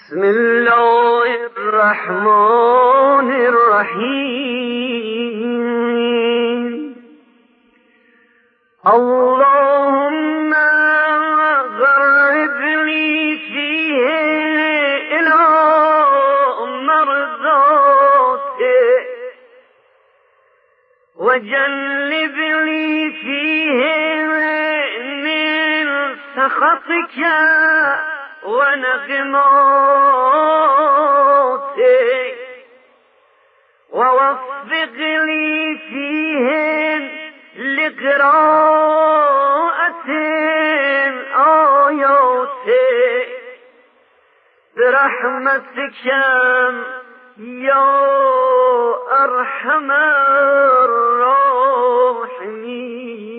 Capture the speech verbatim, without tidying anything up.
بسم الله الرحمن الرحیم. اللهم قرب لي فيه إلى مرضاتك وجنب لي فيه من سخطك ونقماتك ووفق لي فيهن لقراءة آياتك برحمتك يا أرحم الراحمين.